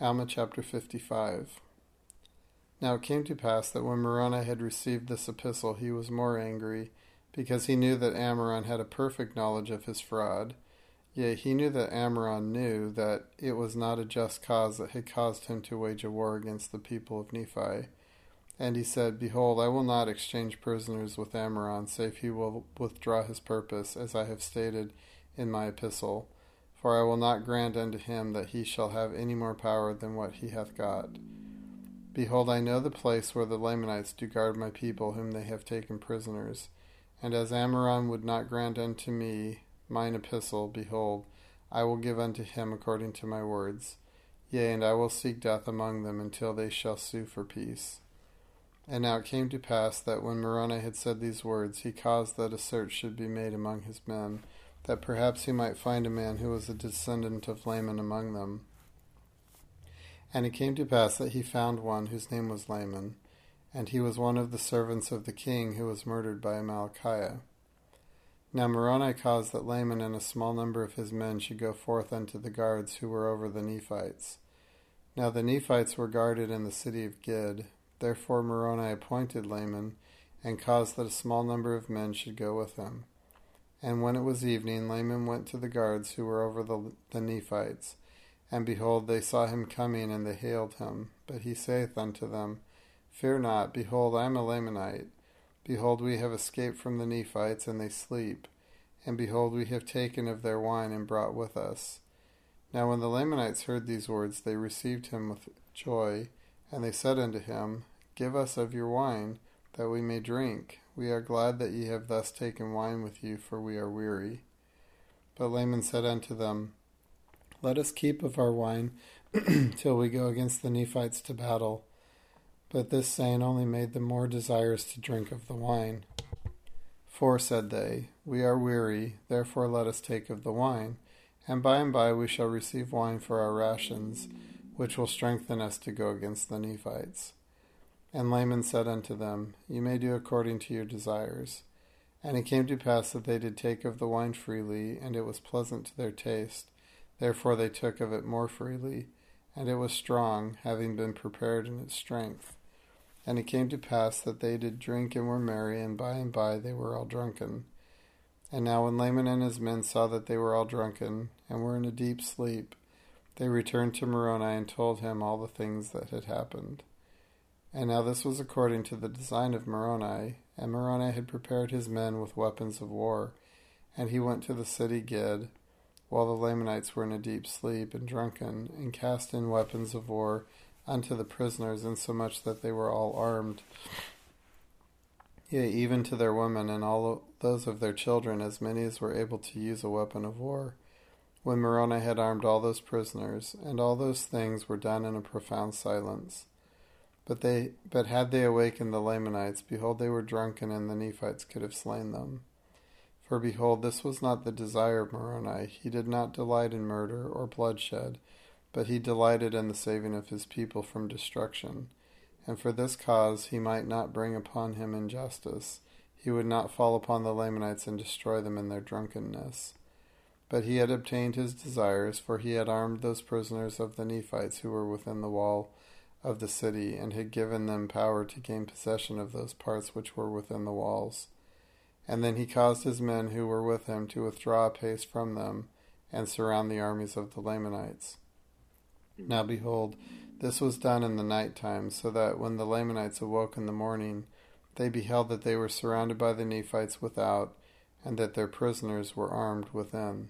Alma chapter 55. Now it came to pass that when Moroni had received this epistle, he was more angry, because he knew that Ammoron had a perfect knowledge of his fraud. Yea, he knew that Ammoron knew that it was not a just cause that had caused him to wage a war against the people of Nephi. And he said, Behold, I will not exchange prisoners with Ammoron, save he will withdraw his purpose, as I have stated in my epistle. For I will not grant unto him that he shall have any more power than what he hath got. Behold, I know the place where the Lamanites do guard my people whom they have taken prisoners. And as Ammoron would not grant unto me mine epistle, behold, I will give unto him according to my words. Yea, and I will seek death among them until they shall sue for peace. And now it came to pass that when Moroni had said these words, he caused that a search should be made among his men, that perhaps he might find a man who was a descendant of Laman among them. And it came to pass that he found one whose name was Laman, and he was one of the servants of the king who was murdered by Amalickiah. Now Moroni caused that Laman and a small number of his men should go forth unto the guards who were over the Nephites. Now the Nephites were guarded in the city of Gid. Therefore Moroni appointed Laman, and caused that a small number of men should go with him. And when it was evening, Laman went to the guards who were over the Nephites. And behold, they saw him coming, and they hailed him. But he saith unto them, Fear not, behold, I am a Lamanite. Behold, we have escaped from the Nephites, and they sleep. And behold, we have taken of their wine, and brought with us. Now when the Lamanites heard these words, they received him with joy. And they said unto him, Give us of your wine, that we may drink. We are glad that ye have thus taken wine with you, for we are weary. But Laman said unto them, Let us keep of our wine till we go against the Nephites to battle. But this saying only made them more desirous to drink of the wine. For, said they, we are weary, therefore let us take of the wine, and by we shall receive wine for our rations, which will strengthen us to go against the Nephites. And Laman said unto them, You may do according to your desires. And it came to pass that they did take of the wine freely, and it was pleasant to their taste. Therefore they took of it more freely, and it was strong, having been prepared in its strength. And it came to pass that they did drink and were merry, and by they were all drunken. And now when Laman and his men saw that they were all drunken, and were in a deep sleep, they returned to Moroni and told him all the things that had happened. And now this was according to the design of Moroni, and Moroni had prepared his men with weapons of war, and he went to the city Gid, while the Lamanites were in a deep sleep and drunken, and cast in weapons of war unto the prisoners, insomuch that they were all armed, yea, even to their women, and all those of their children, as many as were able to use a weapon of war. When Moroni had armed all those prisoners, and all those things were done in a profound silence. But had they awakened the Lamanites, behold, they were drunken, and the Nephites could have slain them. For behold, this was not the desire of Moroni. He did not delight in murder or bloodshed, but he delighted in the saving of his people from destruction. And for this cause he might not bring upon him injustice. He would not fall upon the Lamanites and destroy them in their drunkenness. But he had obtained his desires, for he had armed those prisoners of the Nephites who were within the wall of the city, and had given them power to gain possession of those parts which were within the walls. And then he caused his men who were with him to withdraw a pace from them, and surround the armies of the Lamanites. Now behold, this was done in the night time, so that when the Lamanites awoke in the morning, they beheld that they were surrounded by the Nephites without, and that their prisoners were armed within.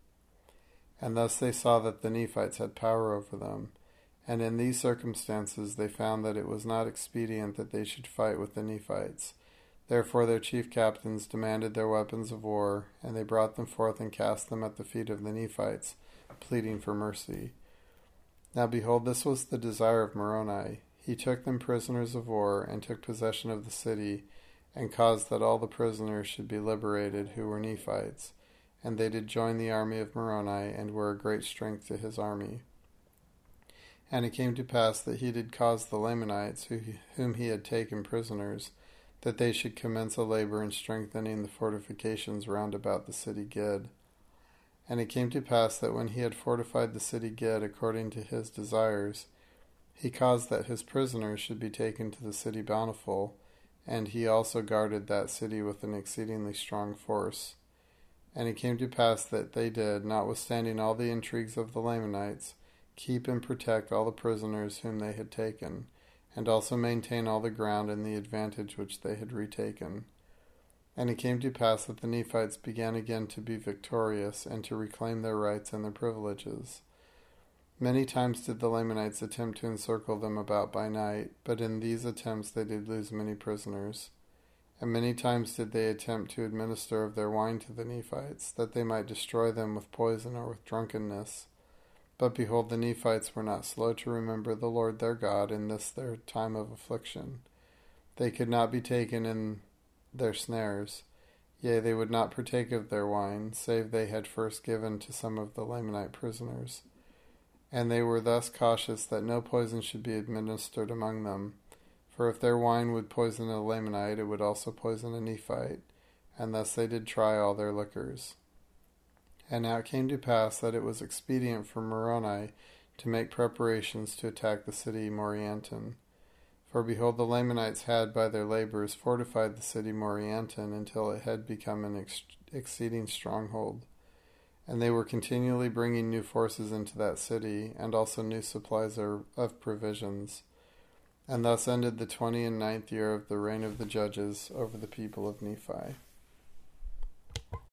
And thus they saw that the Nephites had power over them. And in these circumstances they found that it was not expedient that they should fight with the Nephites. Therefore their chief captains demanded their weapons of war, and they brought them forth and cast them at the feet of the Nephites, pleading for mercy. Now behold, this was the desire of Moroni. He took them prisoners of war, and took possession of the city, and caused that all the prisoners should be liberated who were Nephites. And they did join the army of Moroni, and were a great strength to his army. And it came to pass that he did cause the Lamanites, whom he had taken prisoners, that they should commence a labor in strengthening the fortifications round about the city Gid. And it came to pass that when he had fortified the city Gid according to his desires, he caused that his prisoners should be taken to the city Bountiful, and he also guarded that city with an exceedingly strong force. And it came to pass that they did, notwithstanding all the intrigues of the Lamanites, keep and protect all the prisoners whom they had taken, and also maintain all the ground and the advantage which they had retaken. And it came to pass that the Nephites began again to be victorious, and to reclaim their rights and their privileges. Many times did the Lamanites attempt to encircle them about by night, but in these attempts they did lose many prisoners. And many times did they attempt to administer of their wine to the Nephites, that they might destroy them with poison or with drunkenness. But behold, the Nephites were not slow to remember the Lord their God in this their time of affliction. They could not be taken in their snares. Yea, they would not partake of their wine, save they had first given to some of the Lamanite prisoners. And they were thus cautious that no poison should be administered among them. For if their wine would poison a Lamanite, it would also poison a Nephite. And thus they did try all their liquors. And now it came to pass that it was expedient for Moroni to make preparations to attack the city Morianton. For behold, the Lamanites had by their labors fortified the city Morianton until it had become an exceeding stronghold. And they were continually bringing new forces into that city, and also new supplies of provisions. And thus ended the 29th year of the reign of the judges over the people of Nephi.